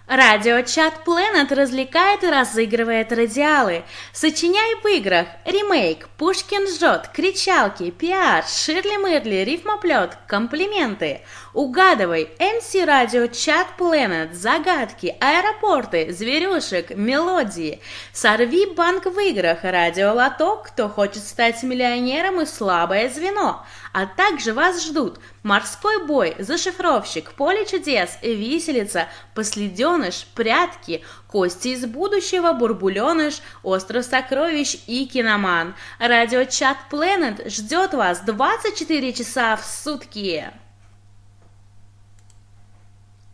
Радио Чат Planet развлекает и разыгрывает радиалы. Сочиняй в играх ремейк, Пушкин жжет, кричалки, пиар, Ширли-мырли, рифмоплет, комплименты. Угадывай, МС Радио Чат Planet, загадки, аэропорты, зверюшек, мелодии. Сорви банк в играх, радио Лоток, кто хочет стать миллионером и слабое звено. А также вас ждут морской бой, зашифровщик, поле чудес, виселица, последеныш, прятки, кости из будущего, бурбуленыш, остров сокровищ и киноман. Радио Чат Planet ждет вас 24 часа в сутки.